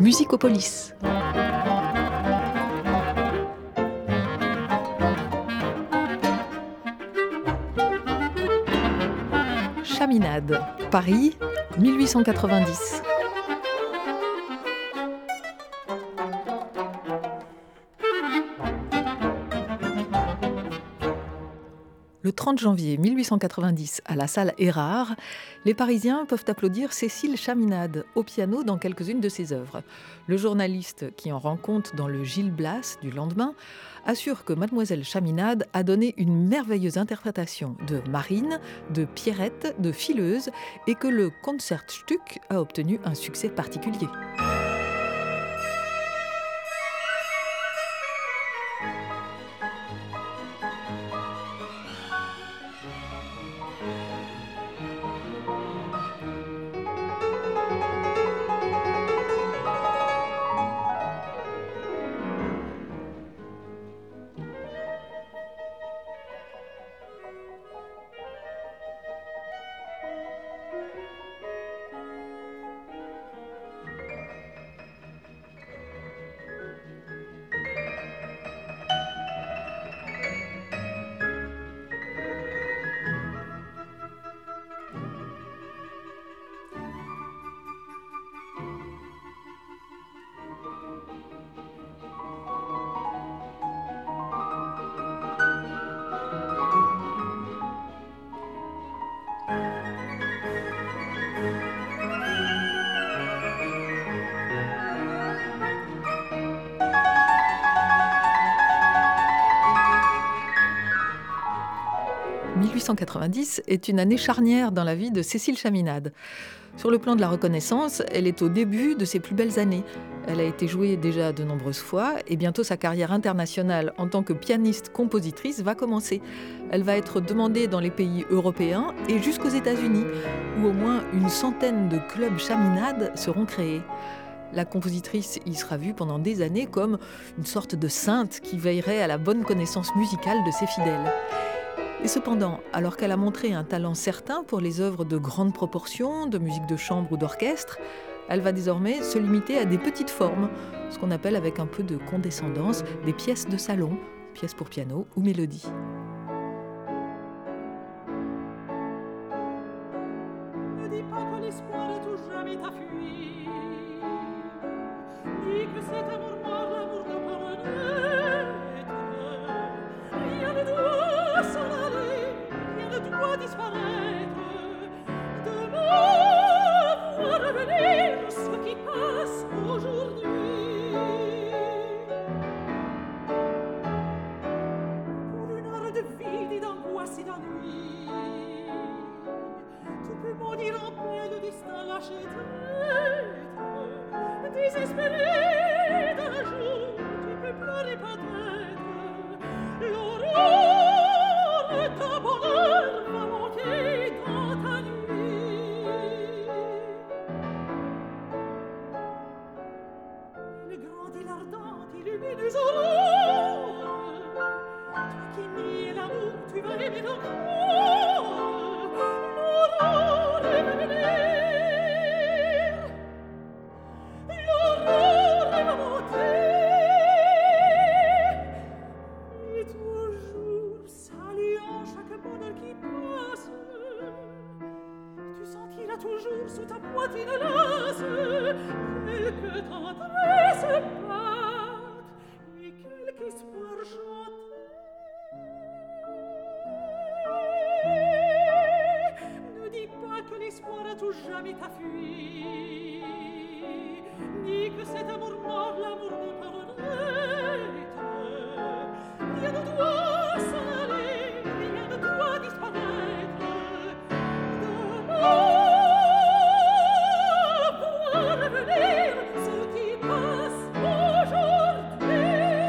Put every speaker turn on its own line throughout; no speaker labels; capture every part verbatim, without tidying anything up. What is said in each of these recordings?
Musicopolis. Chaminade, Paris, mille huit cent quatre-vingt-dix. Le trente janvier mille huit cent quatre-vingt-dix, à la salle Erard, les Parisiens peuvent applaudir Cécile Chaminade au piano dans quelques-unes de ses œuvres. Le journaliste qui en rend compte dans le Gil Blas du lendemain assure que Mademoiselle Chaminade a donné une merveilleuse interprétation de Marine, de Pierrette, de Fileuse et que le Concertstück a obtenu un succès particulier. mille huit cent quatre-vingt-dix est une année charnière dans la vie de Cécile Chaminade. Sur le plan de la reconnaissance, elle est au début de ses plus belles années. Elle a été jouée déjà de nombreuses fois et bientôt sa carrière internationale en tant que pianiste-compositrice va commencer. Elle va être demandée dans les pays européens et jusqu'aux États-Unis, où au moins une centaine de clubs Chaminade seront créés. La compositrice y sera vue pendant des années comme une sorte de sainte qui veillerait à la bonne connaissance musicale de ses fidèles. Et cependant, alors qu'elle a montré un talent certain pour les œuvres de grande proportion, de musique de chambre ou d'orchestre, elle va désormais se limiter à des petites formes, ce qu'on appelle avec un peu de condescendance des pièces de salon, pièces pour piano ou mélodie.
Ne dis pas que l'espoir est tout jamais ta fuite, dis que cet amour mort, l'amour ne peut renaître. Rien ne doit s'en aller, rien ne doit disparaître. Demain, voir revenir ce qui passe aujourd'hui. Pour une heure de vide et d'angoisse et d'ennui, tu peux maudire en paix le destin lâché traître. Désespéré d'un jour, tu peux pleurer peut-être. L'aurore de ton bonheur va monter dans ta nuit. Elle grandit l'ardente et lumineuse aurore. Toi qui nies l'amour, tu vas aimer encore. L'aurore va venir. L'aurore va monter. Et toujours saluant chaque bonheur qui passe, tu sentiras toujours sous ta poitrine lasse quelque tendresse batte et quelque espoir chanter. Ne dis pas que l'espoir a tout jamais t'a fui, ni que cet amour mort, l'amour ne peut renaître. Rien ne doit s'en aller, rien ne doit disparaître. Demain, voir revenir ce qui passe aujourd'hui.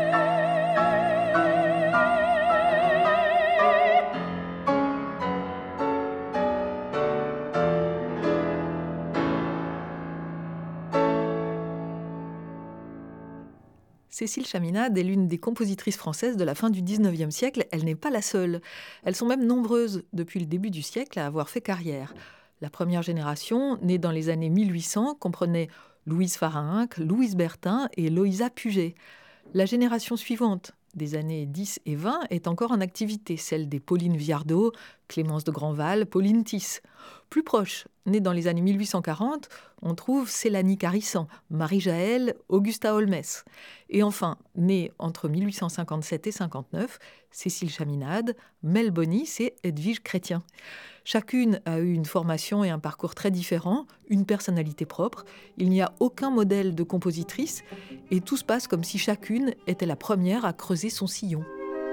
Cécile Chaminade est l'une des compositrices françaises de la fin du dix-neuvième siècle. Elle n'est pas la seule. Elles sont même nombreuses depuis le début du siècle à avoir fait carrière. La première génération, née dans les années mille huit cents, comprenait Louise Farinck, Louise Bertin et Loïsa Puget. La génération suivante, des années dix et vingt, est encore en activité, celle des Pauline Viardot, Clémence de Grandval, Pauline Tisse. Plus proche, née dans les années mille huit cent quarante, on trouve Célanie Carissan, Marie Jaël, Augusta Holmes. Et enfin, née entre mille huit cent cinquante-sept et cinquante-neuf, Cécile Chaminade, Mel Bonis et Edwige Chrétien. Chacune a eu une formation et un parcours très différents, une personnalité propre. Il n'y a aucun modèle de compositrice et tout se passe comme si chacune était la première à creuser son sillon.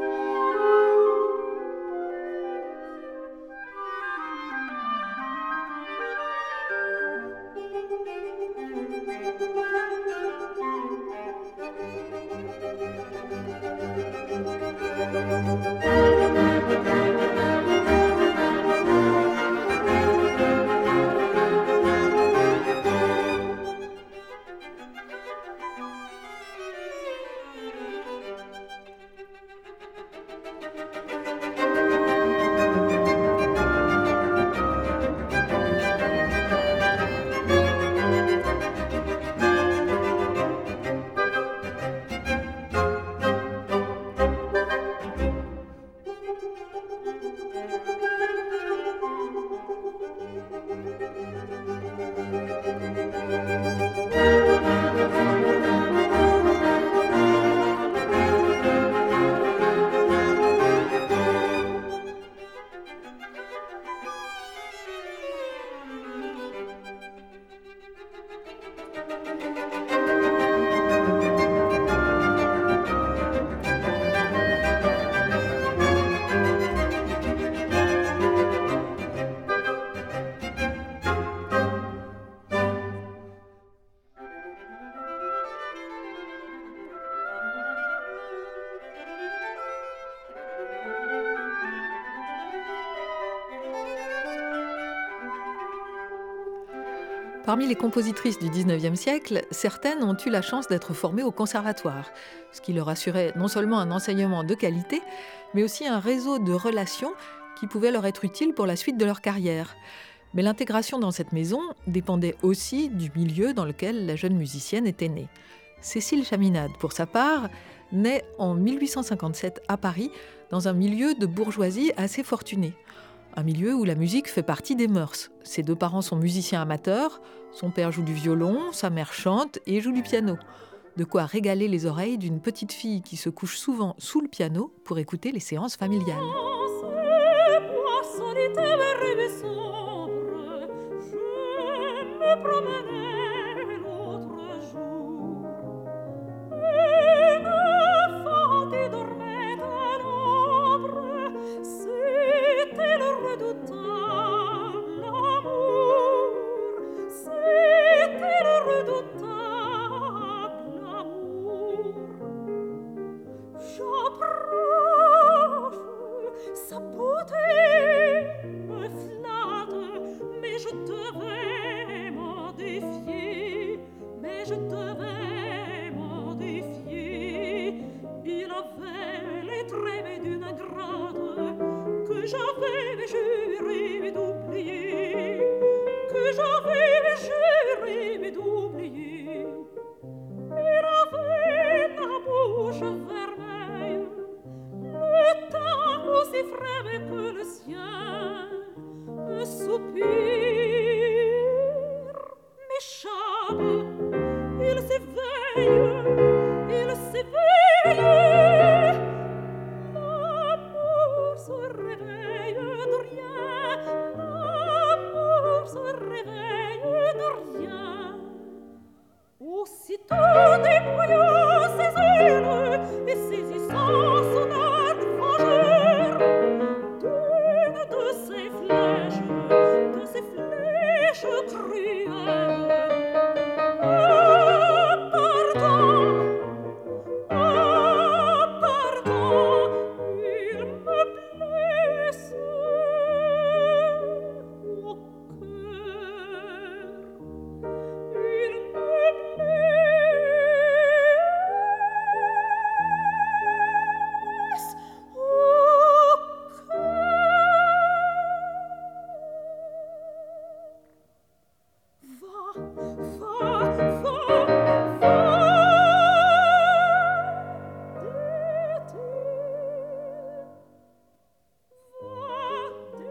Parmi les compositrices du dix-neuvième siècle, certaines ont eu la chance d'être formées au conservatoire, ce qui leur assurait non seulement un enseignement de qualité, mais aussi un réseau de relations qui pouvait leur être utile pour la suite de leur carrière. Mais l'intégration dans cette maison dépendait aussi du milieu dans lequel la jeune musicienne était née. Cécile Chaminade, pour sa part, naît en mille huit cent cinquante-sept à Paris, dans un milieu de bourgeoisie assez fortuné. Un milieu où la musique fait partie des mœurs. Ses deux parents sont musiciens amateurs, son père joue du violon, sa mère chante et joue du piano. De quoi régaler les oreilles d'une petite fille qui se couche souvent sous le piano pour écouter les séances familiales.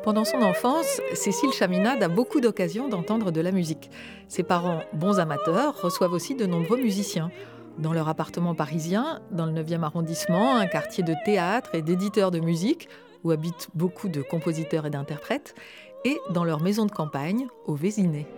Pendant son enfance, Cécile Chaminade a beaucoup d'occasions d'entendre de la musique. Ses parents, bons amateurs, reçoivent aussi de nombreux musiciens. Dans leur appartement parisien, dans le neuvième arrondissement, un quartier de théâtre et d'éditeurs de musique, où habitent beaucoup de compositeurs et d'interprètes, et dans leur maison de campagne, au Vésinet.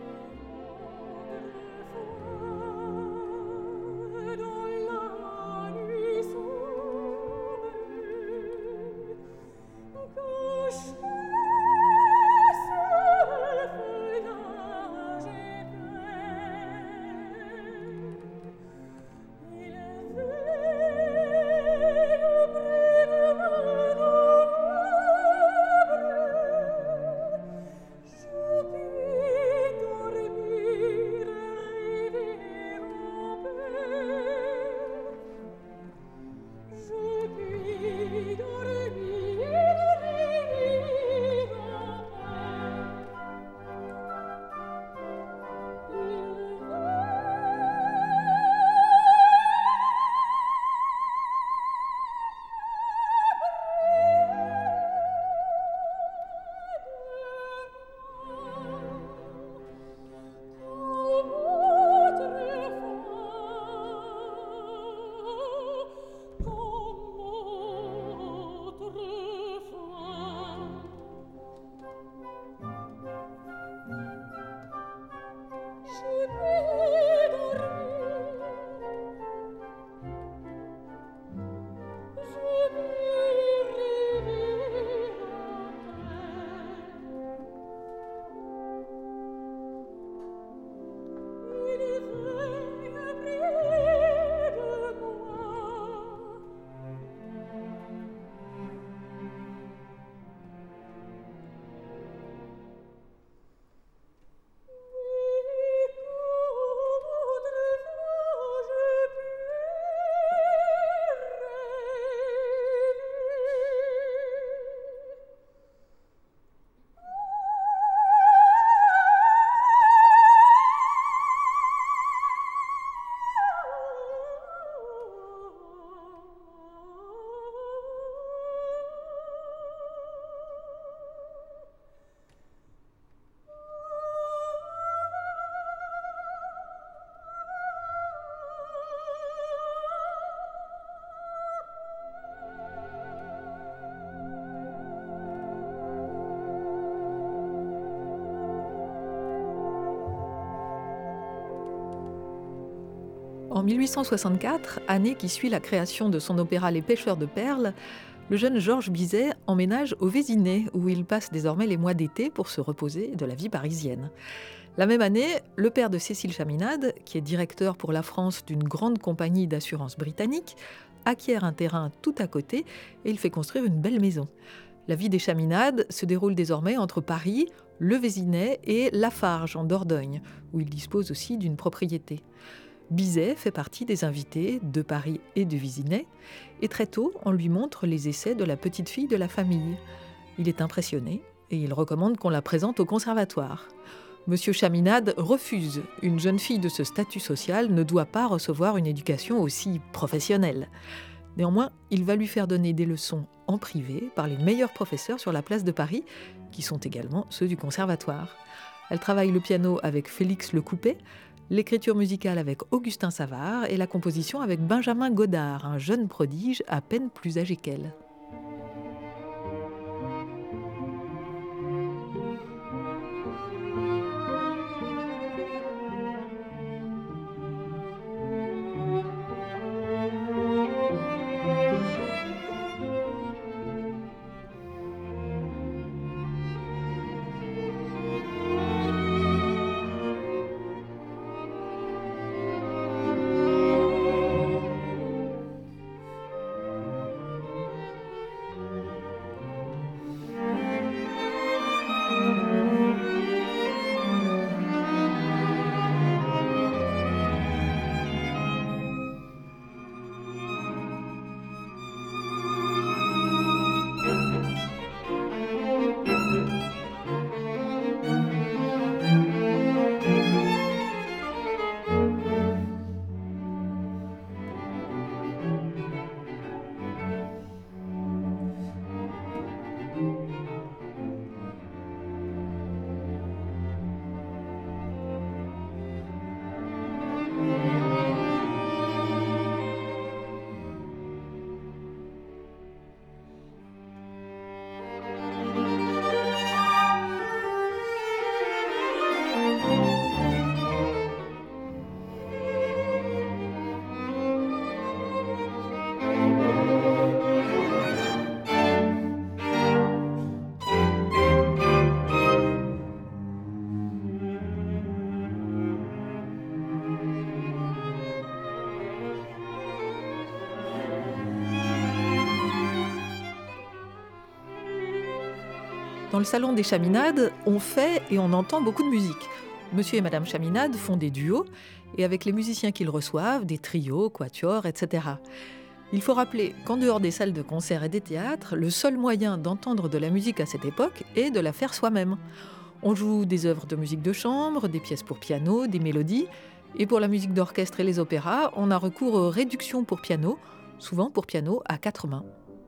En mille huit cent soixante-quatre, année qui suit la création de son opéra Les Pêcheurs de perles, le jeune Georges Bizet emménage au Vésinet, où il passe désormais les mois d'été pour se reposer de la vie parisienne. La même année, le père de Cécile Chaminade, qui est directeur pour la France d'une grande compagnie d'assurance britannique, acquiert un terrain tout à côté et il fait construire une belle maison. La vie des Chaminade se déroule désormais entre Paris, le Vésinet et Lafarge en Dordogne, où il dispose aussi d'une propriété. Bizet fait partie des invités de Paris et du Vésinet, et très tôt, on lui montre les essais de la petite fille de la famille. Il est impressionné et il recommande qu'on la présente au conservatoire. Monsieur Chaminade refuse. Une jeune fille de ce statut social ne doit pas recevoir une éducation aussi professionnelle. Néanmoins, il va lui faire donner des leçons en privé par les meilleurs professeurs sur la place de Paris, qui sont également ceux du conservatoire. Elle travaille le piano avec Félix Lecoupet, l'écriture musicale avec Augustin Savart et la composition avec Benjamin Godard, un jeune prodige à peine plus âgé qu'elle. Dans le salon des Chaminades, on fait et on entend beaucoup de musique. Monsieur et Madame Chaminade font des duos, et avec les musiciens qu'ils reçoivent, des trios, quatuors, et cetera. Il faut rappeler qu'en dehors des salles de concert et des théâtres, le seul moyen d'entendre de la musique à cette époque est de la faire soi-même. On joue des œuvres de musique de chambre, des pièces pour piano, des mélodies, et pour la musique d'orchestre et les opéras, on a recours aux réductions pour piano, souvent pour piano à quatre mains.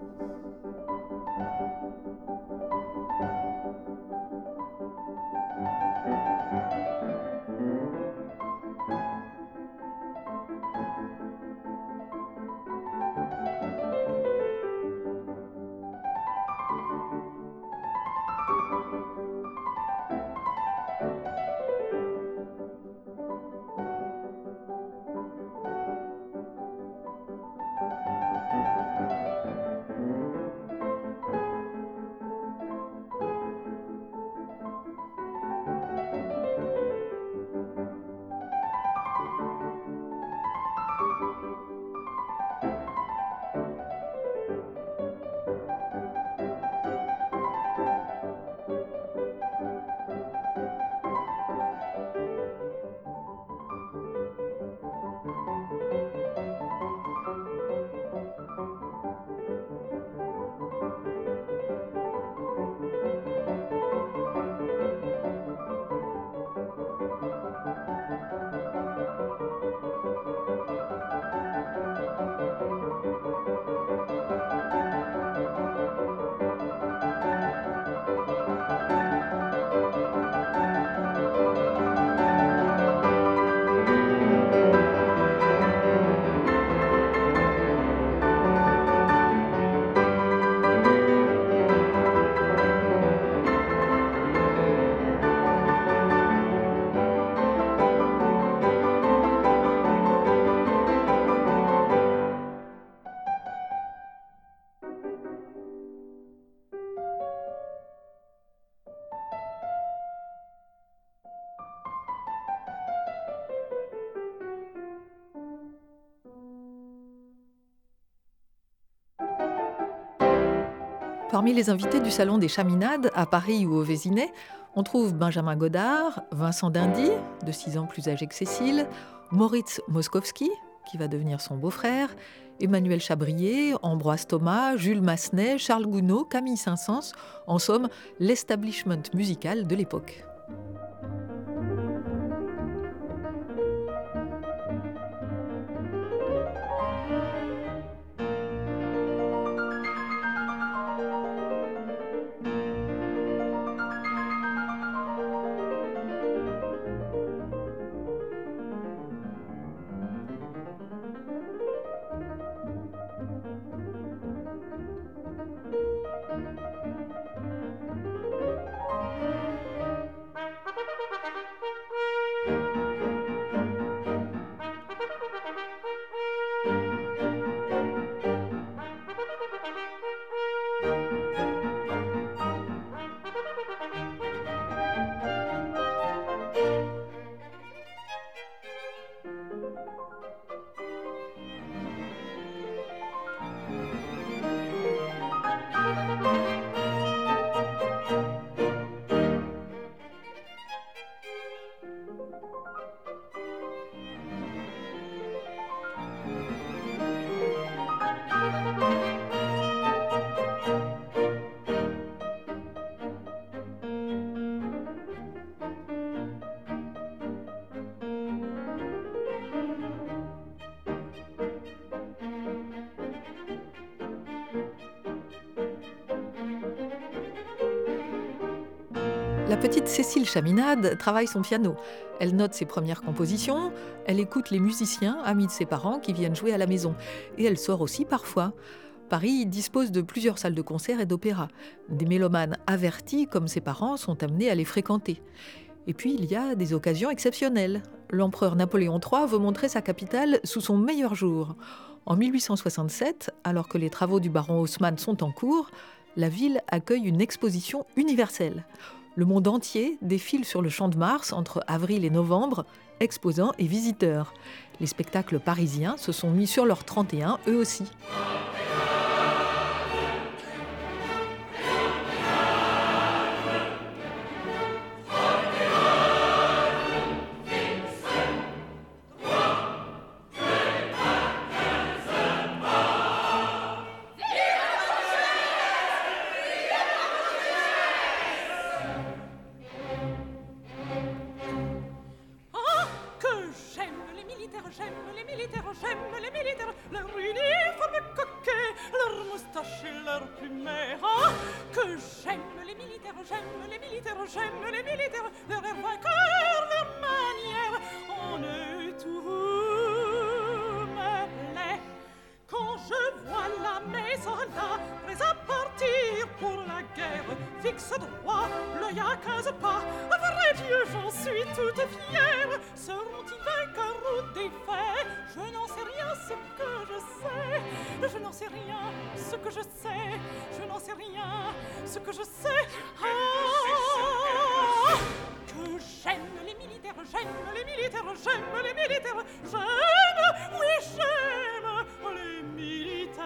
Parmi les invités du Salon des Chaminades, à Paris ou au Vésinet, on trouve Benjamin Godard, Vincent d'Indy, de six ans plus âgé que Cécile, Moritz Moszkowski, qui va devenir son beau-frère, Emmanuel Chabrier, Ambroise Thomas, Jules Massenet, Charles Gounod, Camille Saint-Saëns, en somme, l'establishment musical de l'époque. La petite Cécile Chaminade travaille son piano. Elle note ses premières compositions, elle écoute les musiciens, amis de ses parents, qui viennent jouer à la maison. Et elle sort aussi parfois. Paris dispose de plusieurs salles de concert et d'opéra. Des mélomanes avertis, comme ses parents, sont amenés à les fréquenter. Et puis, il y a des occasions exceptionnelles. L'empereur Napoléon trois veut montrer sa capitale sous son meilleur jour. En mille huit cent soixante-sept, alors que les travaux du baron Haussmann sont en cours, la ville accueille une exposition universelle. Le monde entier défile sur le Champ de Mars entre avril et novembre, exposants et visiteurs. Les spectacles parisiens se sont mis sur leur trente et un, eux aussi.
militaires, j'aime les militaires, j'aime les militaires, leur vainqueur, leur manière, on est tout me plaît. Quand je vois là mes soldats prêts à partir pour la guerre, fixe droit, l'œil à quinze pas, à vrai Dieu, j'en suis toute fière. Seront-ils vainqueurs ou défaits? Je n'en sais rien, ce que je sais. Je n'en sais rien, ce que je sais. Je n'en sais rien, ce que je sais. Ah, que j'aime les militaires, j'aime les militaires, j'aime les militaires, j'aime, oui j'aime les militaires.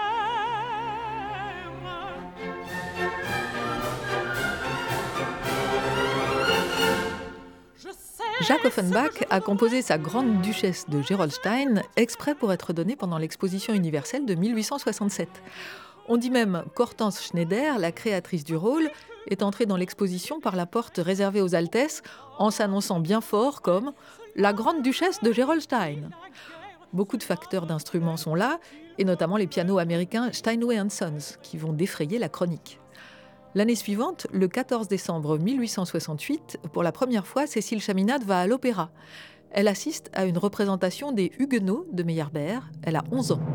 Je sais
Jacques Offenbach a composé sa Grande Duchesse de Gerolstein exprès pour être donnée pendant l'exposition universelle de mille huit cent soixante-sept. On dit même qu'Hortense Schneider, la créatrice du rôle, est entrée dans l'exposition par la porte réservée aux Altesses en s'annonçant bien fort comme « la Grande Duchesse de Gerolstein ». Beaucoup de facteurs d'instruments sont là, et notamment les pianos américains Steinway and Sons, qui vont défrayer la chronique. L'année suivante, le quatorze décembre mille huit cent soixante-huit, pour la première fois, Cécile Chaminade va à l'opéra. Elle assiste à une représentation des Huguenots de Meyerbeer. Elle a onze ans.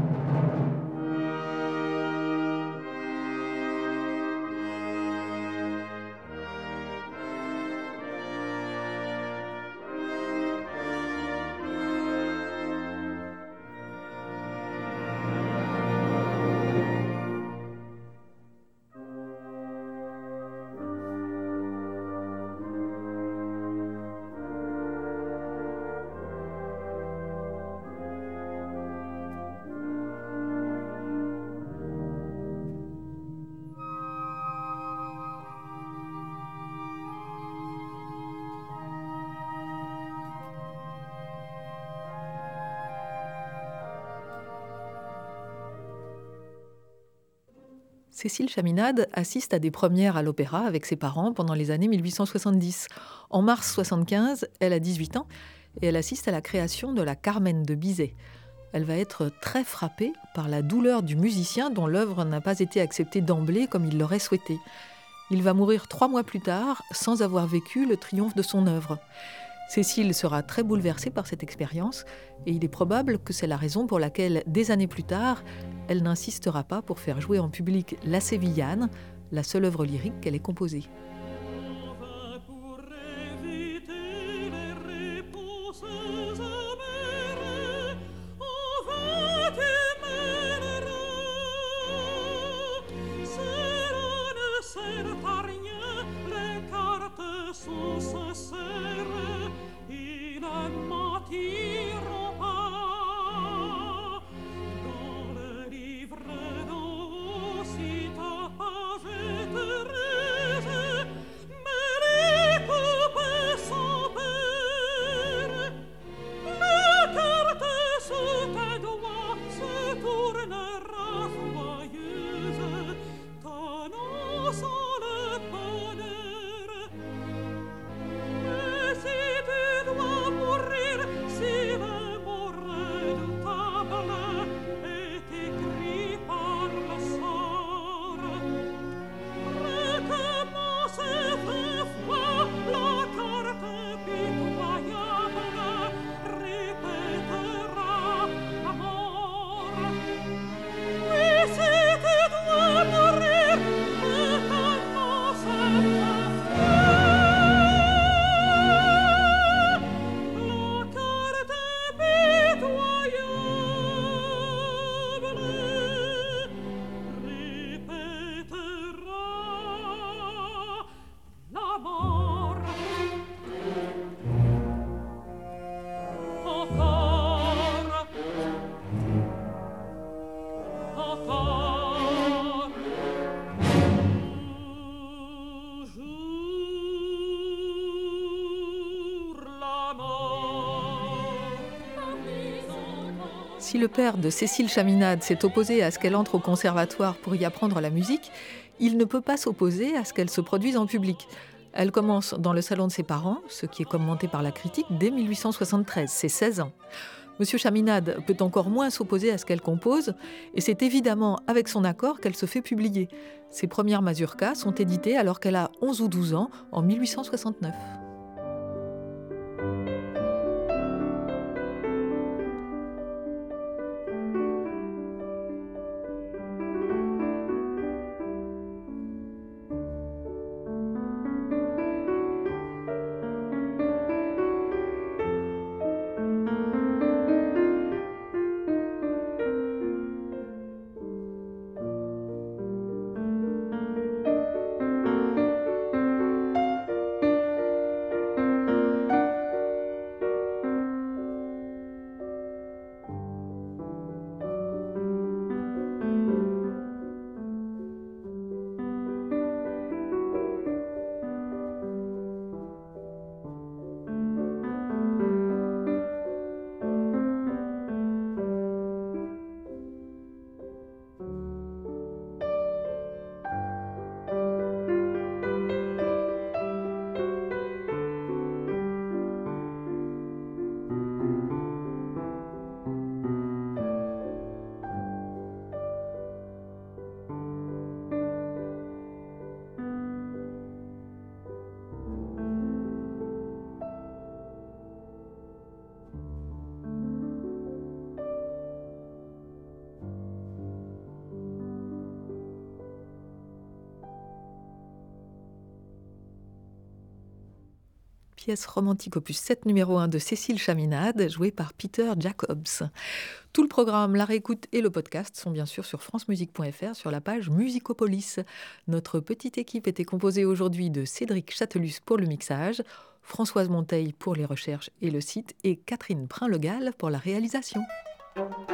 Cécile Chaminade assiste à des premières à l'opéra avec ses parents pendant les années mille huit cent soixante-dix. En mars soixante-quinze, elle a dix-huit ans et elle assiste à la création de la Carmen de Bizet. Elle va être très frappée par la douleur du musicien dont l'œuvre n'a pas été acceptée d'emblée comme il l'aurait souhaité. Il va mourir trois mois plus tard sans avoir vécu le triomphe de son œuvre. Cécile sera très bouleversée par cette expérience et il est probable que c'est la raison pour laquelle, des années plus tard, elle n'insistera pas pour faire jouer en public La Sévillane, la seule œuvre lyrique qu'elle ait composée. Si le père de Cécile Chaminade s'est opposé à ce qu'elle entre au conservatoire pour y apprendre la musique, il ne peut pas s'opposer à ce qu'elle se produise en public. Elle commence dans le salon de ses parents, ce qui est commenté par la critique, dès mille huit cent soixante-treize, c'est seize ans. Monsieur Chaminade peut encore moins s'opposer à ce qu'elle compose, et c'est évidemment avec son accord qu'elle se fait publier. Ses premières mazurkas sont éditées alors qu'elle a onze ou douze ans, en mille huit cent soixante-neuf. Pièce romantique opus sept numéro un de Cécile Chaminade, jouée par Peter Jacobs. Tout le programme, la réécoute et le podcast sont bien sûr sur francemusique point f r sur la page Musicopolis. Notre petite équipe était composée aujourd'hui de Cédric Chatelus pour le mixage, Françoise Monteil pour les recherches et le site et Catherine Prin-Legal pour la réalisation.